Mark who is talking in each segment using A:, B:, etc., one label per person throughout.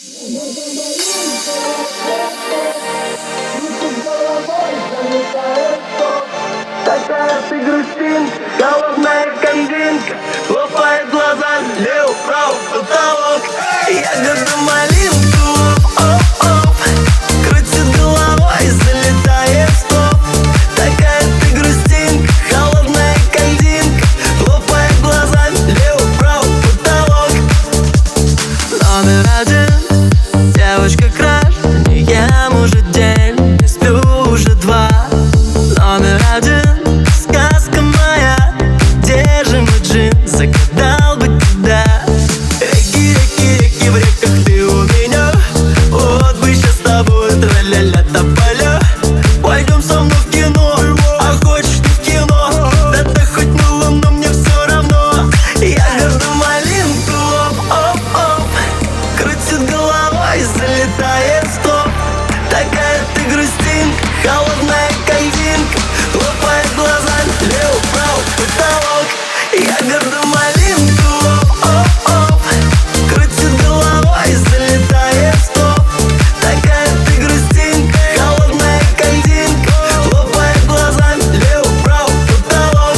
A: Такая ты грустинка, голодная кандинка, лопает глаза, лево, вправо, потолок. Ягода малинку, оп-оп, крутит головой, залетает в топ. Такая ты грустинка, голодная кандинка, лопает глаза, лево, вправо, потолок. Номер один, девочка краш, не ем уже день, не сплю уже два. Номер один, сказка моя, где же мой джин, загадал бы тебя. Реки, реки, реки, в реках ты у меня, вот бы сейчас с тобой тра-ля-ля тополя. Пойдем со мной в кино, а хочешь ты в кино, да ты хоть на луну, мне все равно. Ягода малинку, оп-оп-оп, крутит головой, залетает в топ. Такая ты грустинка, холодная кандинка, лопает глаза, лево, вправо, потолок. Ягода малинку, оп-оп-оп, крутит головой, залетает в топ. Такая ты грустинка, холодная кандинка, лопает глаза, лево, вправо, потолок.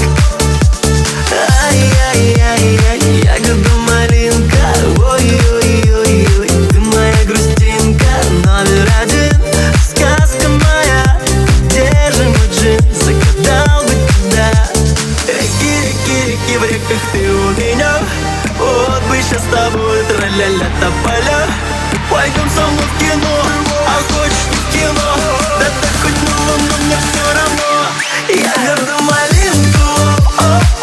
A: Ай-яй-яй-яй, ягода малинка, ой-ой-ой-ой, ты моя грустинка. Номер один, сказка моя, где же мой джин, загадал бы тебя. Реки, реки, реки, в реках ты у меня, вот бы сейчас с тобой тра-ля-ля тополя. Пойдем со мной в кино, а хочешь ты в кино, да ты хоть на луну, мне все равно. Ягода малинку, оп-оп,